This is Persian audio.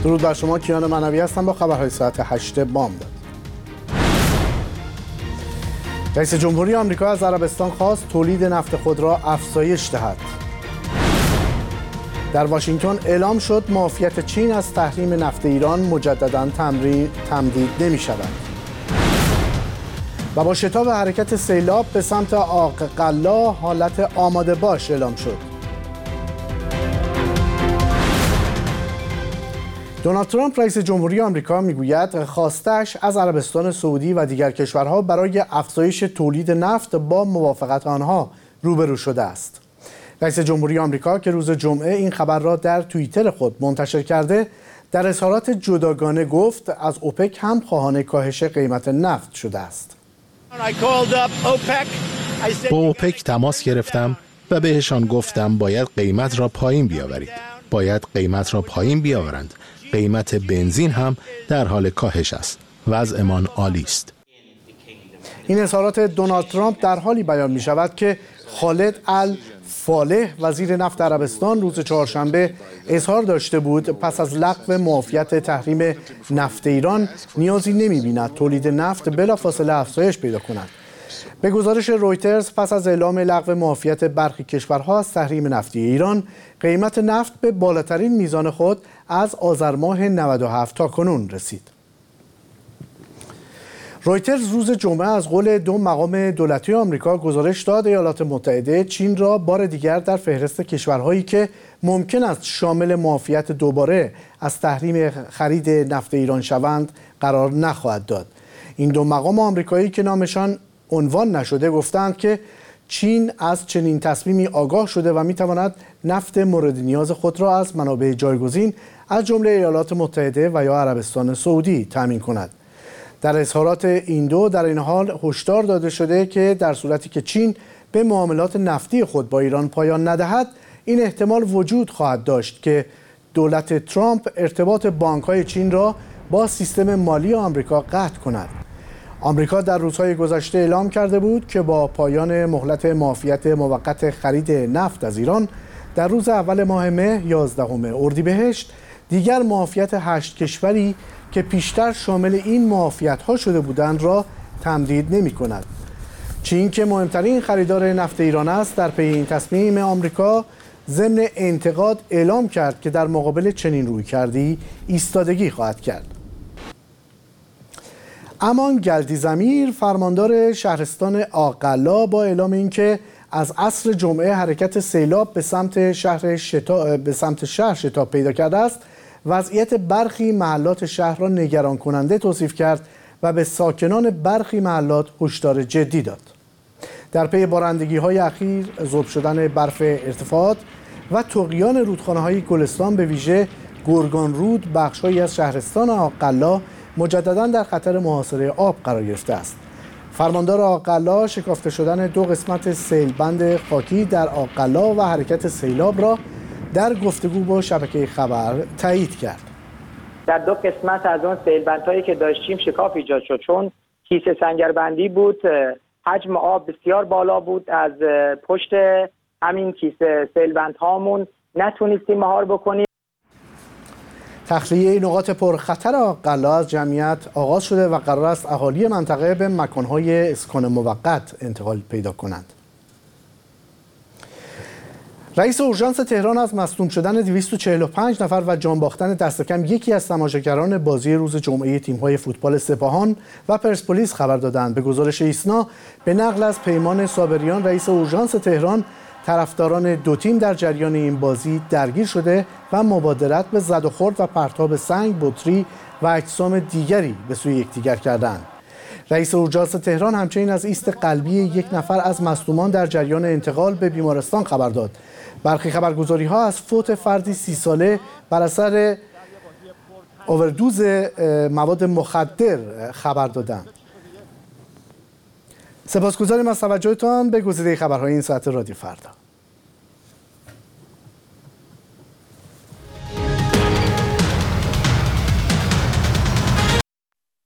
درود بر شما، کیان منوی هستم با خبرهای ساعت 8 بامداد. رئیس جمهوری آمریکا از عربستان خواست تولید نفت خود را افزایش دهد. در واشنگتن اعلام شد معافیت چین از تحریم نفت ایران مجدداً تمدید نمی شود. و با شتاب حرکت سیلاب به سمت آق‌قلا حالت آماده باش اعلام شد. دونالد ترامپ رئیس جمهوری آمریکا میگوید خواستش از عربستان سعودی و دیگر کشورها برای افزایش تولید نفت با موافقت آنها روبرو شده است. رئیس جمهوری آمریکا که روز جمعه این خبر را در توییتر خود منتشر کرده، در اظهارات جداگانه گفت از اوپک هم خواهان کاهش قیمت نفت شده است. با اوپک تماس گرفتم و بهشان گفتم باید قیمت را پایین بیاورید. باید قیمت را پایین بیاورند. قیمت بنزین هم در حال کاهش است. وضعمان عالی است. این اظهارات دونالد ترامپ در حالی بیان می شود که خالد الفالح وزیر نفت عربستان روز چهارشنبه اظهار داشته بود پس از لغو معافیت تحریم نفت ایران نیازی نمی بیند تولید نفت بلافاصله افزایش پیدا کند. به گزارش رویترز پس از اعلام لغو معافیت برخی کشورها از تحریم نفتی ایران، قیمت نفت به بالاترین میزان خود از آذر ماه 97 تا کنون رسید. رویترز روز جمعه از قول دو مقام دولتی آمریکا گزارش داد ایالات متحده چین را بار دیگر در فهرست کشورهایی که ممکن است شامل معافیت دوباره از تحریم خرید نفت ایران شوند قرار نخواهد داد. این دو مقام آمریکایی که نامشان عنوان نشده گفتند که چین از چنین تصمیمی آگاه شده و میتواند نفت مورد نیاز خود را از منابع جایگزین از جمله ایالات متحده و یا عربستان سعودی تامین کند. در اظهارات این دو در این حال هشدار داده شده که در صورتی که چین به معاملات نفتی خود با ایران پایان ندهد، این احتمال وجود خواهد داشت که دولت ترامپ ارتباط بانک‌های چین را با سیستم مالی آمریکا قطع کند. آمریکا در روزهای گذشته اعلام کرده بود که با پایان مهلت معافیت موقت خرید نفت از ایران در روز اول ماه مه 11 اردیبهشت دیگر معافیت 8 کشوری که پیشتر شامل این معافیت‌ها شده بودند را تمدید نمی‌کند. چین که مهمترین خریدار نفت ایران است در پی این تصمیم آمریکا ضمن انتقاد اعلام کرد که در مقابل چنین رویکردی ایستادگی خواهد کرد. امان گلدیزمیر فرماندار شهرستان آق‌قلا با اعلام اینکه از عصر جمعه حرکت سیلاب به سمت شهر شتاب پیدا کرده است، وضعیت برخی محلات شهر را نگران کننده توصیف کرد و به ساکنان برخی محلات هشدار جدی داد. در پی بارندگی‌های اخیر، ذوب شدن برف ارتفاعات و طغیان رودخانه‌های گلستان به ویژه گرگان رود بخش‌هایی از شهرستان آق‌قلا مجدداً در خطر محاصره آب قرار گرفته است. فرماندار آق‌قلا شکافته شدن دو قسمت سیلبند خاکی در آق‌قلا و حرکت سیلاب را در گفتگو با شبکه خبر تایید کرد. در دو قسمت از اون سیلبندهایی که داشتیم شکاف ایجاد شد، چون کیسه سنگربندی بود، حجم آب بسیار بالا بود، از پشت همین کیسه سیلبندهامون نتونستیم مهار بکنیم. تخلیه نقاط پرخطر آق‌قلا از جمعیت آغاز شده و قرار است اهالی منطقه به مکان‌های اسکان موقت انتقال پیدا کنند. رئیس اورژانس تهران از مصدوم شدن 245 نفر و جان باختن دست کم یکی از تماشاگران بازی روز جمعه تیم‌های فوتبال سپاهان و پرسپولیس خبر دادند. به گزارش ایسنا به نقل از پیمان صابریان رئیس اورژانس تهران، طرفداران دو تیم در جریان این بازی درگیر شده و مبادرت به زد و خورد و پرتاب سنگ، بطری و اجسام دیگری به سوی یکدیگر کردند. رئیس اورژانس تهران همچنین از ایست قلبی یک نفر از مصدومان در جریان انتقال به بیمارستان خبر داد. برخی خبرگزاری‌ها از فوت فردی 30 ساله بر اثر اووردوز مواد مخدر خبر دادند. سپاسگزاریم از توجهتان به گزیده خبرهای این ساعت رادیو فردا.